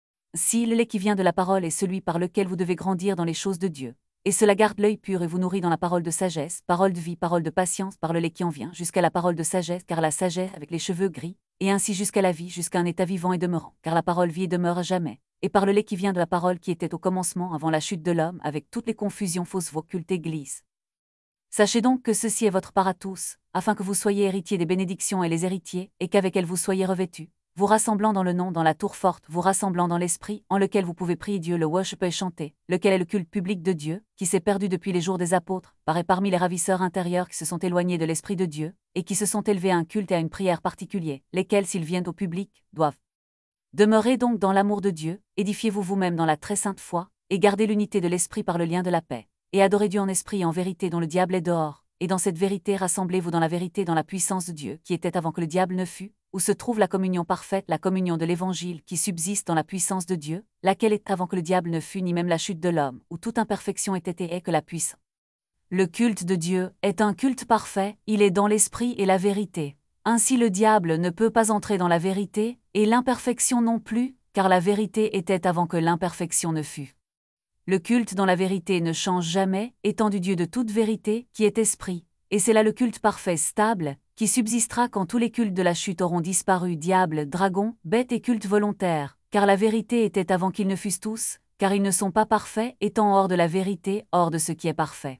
S1: Si le lait qui vient de la parole est celui par lequel vous devez grandir dans les choses de Dieu, et cela garde l'œil pur et vous nourrit dans la parole de sagesse, parole de vie, parole de patience, par le lait qui en vient, jusqu'à la parole de sagesse, car la sagesse avec les cheveux gris, et ainsi jusqu'à la vie, jusqu'à un état vivant et demeurant, car la parole vit et demeure à jamais, et par le lait qui vient de la parole qui était au commencement avant la chute de l'homme, avec toutes les confusions fausses vos cultes églises. Sachez donc que ceci est votre part à tous, afin que vous soyez héritiers des bénédictions et les héritiers, et qu'avec elles vous soyez revêtus, vous rassemblant dans le nom, dans la tour forte, vous rassemblant dans l'esprit, en lequel vous pouvez prier Dieu, le worship et chanter, lequel est le culte public de Dieu, qui s'est perdu depuis les jours des apôtres, paraît parmi les ravisseurs intérieurs qui se sont éloignés de l'esprit de Dieu, et qui se sont élevés à un culte et à une prière particulier, lesquels, s'ils viennent au public, doivent. Demeurez donc dans l'amour de Dieu, édifiez-vous vous-même dans la très sainte foi, et gardez l'unité de l'esprit par le lien de la paix. Et adorez Dieu en esprit et en vérité dont le diable est dehors, et dans cette vérité rassemblez-vous dans la vérité dans la puissance de Dieu qui était avant que le diable ne fût, où se trouve la communion parfaite, la communion de l'Évangile qui subsiste dans la puissance de Dieu, laquelle est avant que le diable ne fût ni même la chute de l'homme, où toute imperfection était et est que la puissance. Le culte de Dieu est un culte parfait, il est dans l'esprit et la vérité. Ainsi le diable ne peut pas entrer dans la vérité, et l'imperfection non plus, car la vérité était avant que l'imperfection ne fût. Le culte dans la vérité ne change jamais, étant du Dieu de toute vérité, qui est esprit, et c'est là le culte parfait stable, qui subsistera quand tous les cultes de la chute auront disparu, diable, dragon, bête et culte volontaire, car la vérité était avant qu'ils ne fussent tous, car ils ne sont pas parfaits, étant hors de la vérité, hors de ce qui est parfait.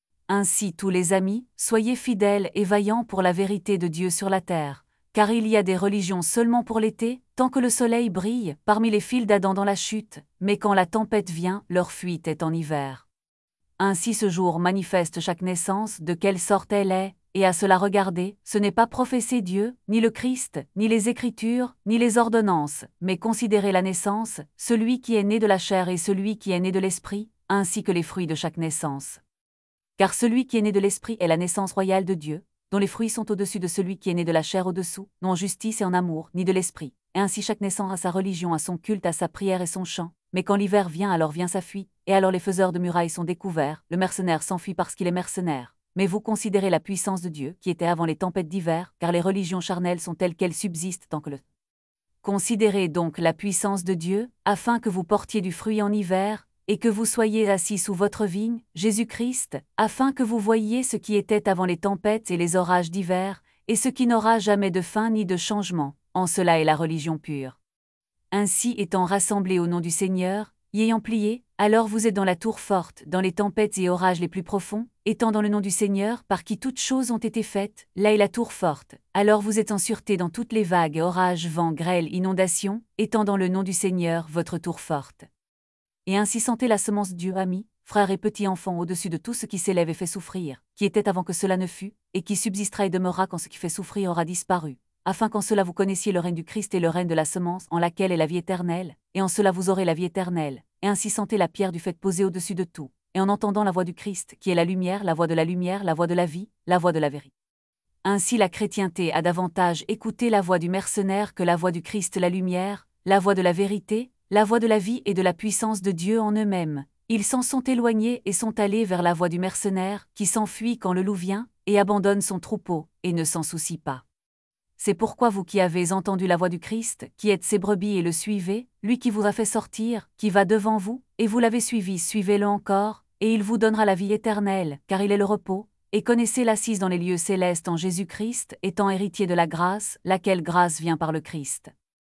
S1: Ainsi tous les amis, soyez fidèles et vaillants pour la vérité de Dieu sur la terre, car il y a des religions seulement pour l'été, tant que le soleil brille, parmi les fils d'Adam dans la chute, mais quand la tempête vient, leur fuite est en hiver. Ainsi ce jour manifeste chaque naissance, de quelle sorte elle est, et à cela regarder, ce n'est pas professer Dieu, ni le Christ, ni les Écritures, ni les ordonnances, mais considérer la naissance, celui qui est né de la chair et celui qui est né de l'esprit, ainsi que les fruits de chaque naissance. Car celui qui est né de l'esprit est la naissance royale de Dieu, dont les fruits sont au-dessus de celui qui est né de la chair au-dessous, non en justice et en amour, ni de l'esprit. Et ainsi chaque naissance a sa religion, a son culte, a sa prière et son chant. Mais quand l'hiver vient, alors vient sa fuite, et alors les faiseurs de murailles sont découverts, le mercenaire s'enfuit parce qu'il est mercenaire. Mais vous considérez la puissance de Dieu, qui était avant les tempêtes d'hiver, car les religions charnelles sont telles qu'elles subsistent tant que le. Considérez donc la puissance de Dieu, afin que vous portiez du fruit en hiver, et que vous soyez assis sous votre vigne, Jésus-Christ, afin que vous voyiez ce qui était avant les tempêtes et les orages d'hiver, et ce qui n'aura jamais de fin ni de changement, en cela est la religion pure. Ainsi étant rassemblés au nom du Seigneur, y ayant plié, alors vous êtes dans la tour forte, dans les tempêtes et orages les plus profonds, étant dans le nom du Seigneur, par qui toutes choses ont été faites, là est la tour forte, alors vous êtes en sûreté dans toutes les vagues, orages, vents, grêles, inondations, étant dans le nom du Seigneur, votre tour forte. Et ainsi sentez la semence de Dieu, amis, frères et petits enfants, au-dessus de tout ce qui s'élève et fait souffrir, qui était avant que cela ne fût, et qui subsistera et demeurera quand ce qui fait souffrir aura disparu, afin qu'en cela vous connaissiez le règne du Christ et le règne de la semence, en laquelle est la vie éternelle, et en cela vous aurez la vie éternelle, et ainsi sentez la pierre du fait posée au-dessus de tout, et en entendant la voix du Christ, qui est la lumière, la voix de la lumière, la voix de la vie, la voix de la vérité. Ainsi la chrétienté a davantage écouté la voix du mercenaire que la voix du Christ la lumière, la voix de la vérité, la voix de la vie et de la puissance de Dieu en eux-mêmes. Ils s'en sont éloignés et sont allés vers la voix du mercenaire, qui s'enfuit quand le loup vient, et abandonne son troupeau, et ne s'en soucie pas. C'est pourquoi vous qui avez entendu la voix du Christ, qui êtes ses brebis et le suivez, lui qui vous a fait sortir, qui va devant vous, et vous l'avez suivi, suivez-le encore, et il vous donnera la vie éternelle, car il est le repos, et connaissez l'assise dans les lieux célestes en Jésus-Christ, étant héritier de la grâce, laquelle grâce vient par le Christ.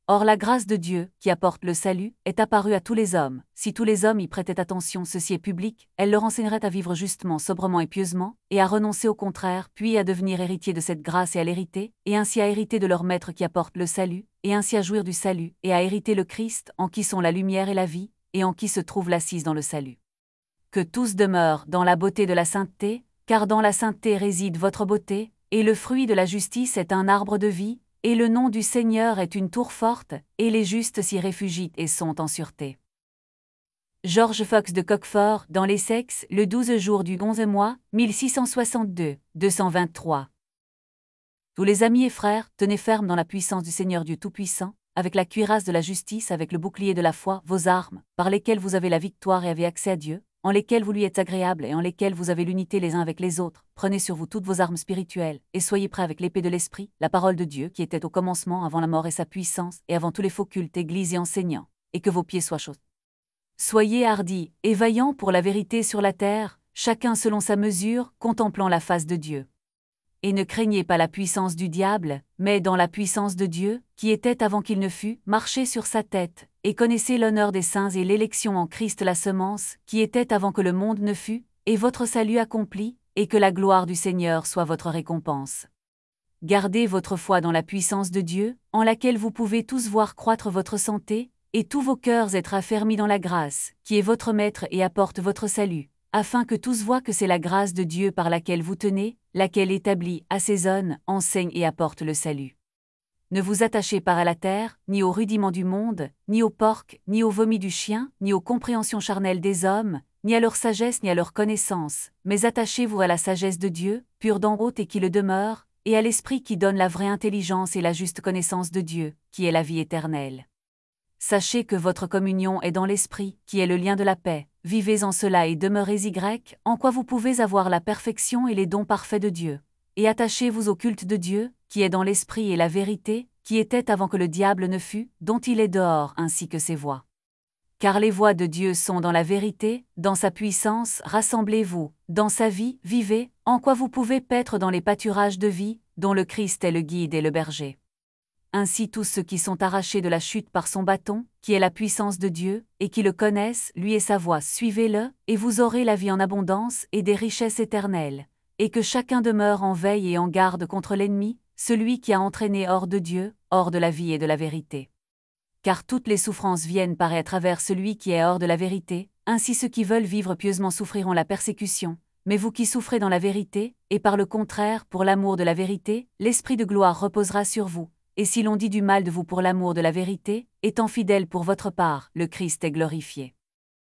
S1: Or la grâce de Dieu, qui apporte le salut, est apparue à tous les hommes. Si tous les hommes y prêtaient attention, ceci est public, elle leur enseignerait à vivre justement, sobrement et pieusement, et à renoncer au contraire, puis à devenir héritiers de cette grâce et à l'hériter, et ainsi à hériter de leur Maître qui apporte le salut, et ainsi à jouir du salut, et à hériter le Christ, en qui sont la lumière et la vie, et en qui se trouve l'assise dans le salut. Que tous demeurent dans la beauté de la sainteté, car dans la sainteté réside votre beauté, et le fruit de la justice est un arbre de vie, et le nom du Seigneur est une tour forte, et les justes s'y réfugient et sont en sûreté. George Fox de Cockford, dans l'Essex, le 12 jour du 11 mois, 1662, 223. Tous les amis et frères, tenez ferme dans la puissance du Seigneur Dieu Tout-Puissant, avec la cuirasse de la justice, avec le bouclier de la foi, vos armes, par lesquelles vous avez la victoire et avez accès à Dieu, en lesquelles vous lui êtes agréable et en lesquelles vous avez l'unité les uns avec les autres. Prenez sur vous toutes vos armes spirituelles, et soyez prêts avec l'épée de l'Esprit, la parole de Dieu qui était au commencement avant la mort et sa puissance, et avant tous les faux cultes, églises et enseignants, et que vos pieds soient chauds. Soyez hardis et vaillants pour la vérité sur la terre, chacun selon sa mesure, contemplant la face de Dieu. Et ne craignez pas la puissance du diable, mais dans la puissance de Dieu, qui était avant qu'il ne fût, marchez sur sa tête, et connaissez l'honneur des saints et l'élection en Christ la semence, qui était avant que le monde ne fût, et votre salut accompli, et que la gloire du Seigneur soit votre récompense. Gardez votre foi dans la puissance de Dieu, en laquelle vous pouvez tous voir croître votre santé, et tous vos cœurs être affermis dans la grâce, qui est votre maître et apporte votre salut, afin que tous voient que c'est la grâce de Dieu par laquelle vous tenez, laquelle établit, assaisonne, enseigne et apporte le salut. Ne vous attachez pas à la terre, ni aux rudiments du monde, ni aux porcs, ni au vomi du chien, ni aux compréhensions charnelles des hommes, ni à leur sagesse ni à leur connaissance, mais attachez-vous à la sagesse de Dieu, pure d'en haut et qui le demeure, et à l'Esprit qui donne la vraie intelligence et la juste connaissance de Dieu, qui est la vie éternelle. Sachez que votre communion est dans l'Esprit, qui est le lien de la paix. Vivez en cela et demeurez en quoi vous pouvez avoir la perfection et les dons parfaits de Dieu. Et attachez-vous au culte de Dieu, qui est dans l'Esprit et la vérité, qui était avant que le diable ne fût, dont il est dehors ainsi que ses voies. Car les voies de Dieu sont dans la vérité, dans sa puissance, rassemblez-vous, dans sa vie, vivez, en quoi vous pouvez paître dans les pâturages de vie, dont le Christ est le guide et le berger. Ainsi tous ceux qui sont arrachés de la chute par son bâton, qui est la puissance de Dieu, et qui le connaissent, lui et sa voix, suivez-le, et vous aurez la vie en abondance et des richesses éternelles. Et que chacun demeure en veille et en garde contre l'ennemi, celui qui a entraîné hors de Dieu, hors de la vie et de la vérité. Car toutes les souffrances viennent par et à travers celui qui est hors de la vérité, ainsi ceux qui veulent vivre pieusement souffriront la persécution, mais vous qui souffrez dans la vérité, et par le contraire, pour l'amour de la vérité, l'Esprit de gloire reposera sur vous. Et si l'on dit du mal de vous pour l'amour de la vérité, étant fidèle pour votre part, le Christ est glorifié.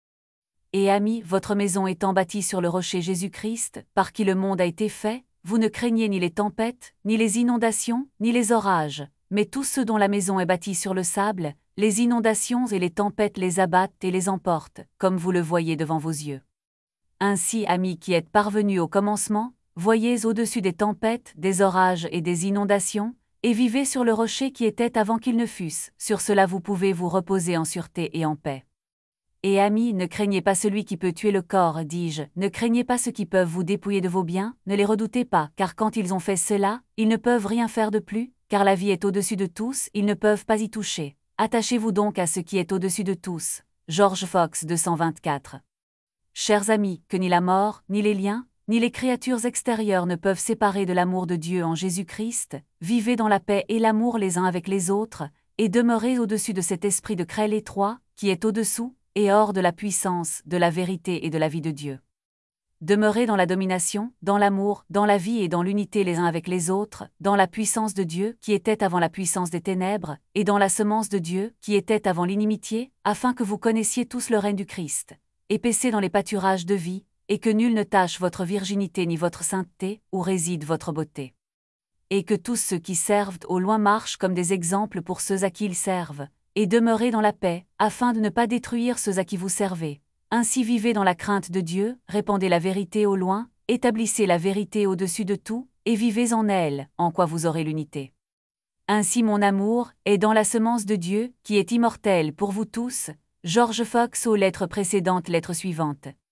S1: Et amis, votre maison étant bâtie sur le rocher Jésus-Christ, par qui le monde a été fait, vous ne craignez ni les tempêtes, ni les inondations, ni les orages, mais tous ceux dont la maison est bâtie sur le sable, les inondations et les tempêtes les abattent et les emportent, comme vous le voyez devant vos yeux. Ainsi, amis qui êtes parvenus au commencement, voyez au-dessus des tempêtes, des orages et des inondations, et vivez sur le rocher qui était avant qu'ils ne fussent, sur cela vous pouvez vous reposer en sûreté et en paix. Et amis, ne craignez pas celui qui peut tuer le corps, dis-je, ne craignez pas ceux qui peuvent vous dépouiller de vos biens, ne les redoutez pas, car quand ils ont fait cela, ils ne peuvent rien faire de plus, car la vie est au-dessus de tous, ils ne peuvent pas y toucher. Attachez-vous donc à ce qui est au-dessus de tous. George Fox 224. Chers amis, que ni la mort, ni les liens, ni les créatures extérieures ne peuvent séparer de l'amour de Dieu en Jésus-Christ, vivez dans la paix et l'amour les uns avec les autres, et demeurez au-dessus de cet esprit de crêle étroit, qui est au-dessous, et hors de la puissance, de la vérité et de la vie de Dieu. Demeurez dans la domination, dans l'amour, dans la vie et dans l'unité les uns avec les autres, dans la puissance de Dieu, qui était avant la puissance des ténèbres, et dans la semence de Dieu, qui était avant l'inimitié, afin que vous connaissiez tous le règne du Christ. Et paissez dans les pâturages de vie, et que nul ne tâche votre virginité ni votre sainteté, où réside votre beauté. Et que tous ceux qui servent au loin marchent comme des exemples pour ceux à qui ils servent, et demeurez dans la paix, afin de ne pas détruire ceux à qui vous servez. Ainsi vivez dans la crainte de Dieu, répandez la vérité au loin, établissez la vérité au-dessus de tout, et vivez en elle, en quoi vous aurez l'unité. Ainsi mon amour est dans la semence de Dieu, qui est immortelle pour vous tous. George Fox aux lettres précédentes, lettre suivante.